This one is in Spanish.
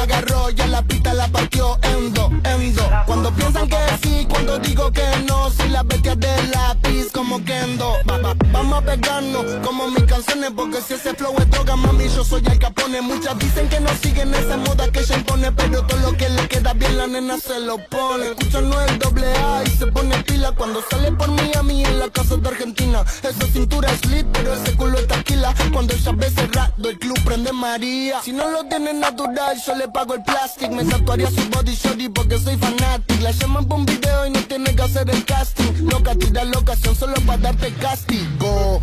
la agarró, ya la pista la partió endo. Cuando piensan que sí, cuando digo que no, soy la bestia del lápiz como Kendo. Vamos a pegarnos como mis canciones, porque si ese flow es droga, mami, yo soy el Capone. Muchas dicen que no siguen esa moda que ella impone, pero todo lo que le queda bien la nena se lo pone. Escuchan no el doble A y se pone pila cuando sale por Miami en la casa de Argentina. Esa cintura es lit, pero ese culo es taquila. Cuando ella ve cerrado, el club prende María. Si no lo tiene natural, yo le pago el plastic. Me tatuaría su body shorty porque soy fanatic. La llaman por un video y no tiene que hacer el casting. Loca, tira la ocasión solo para darte castigo.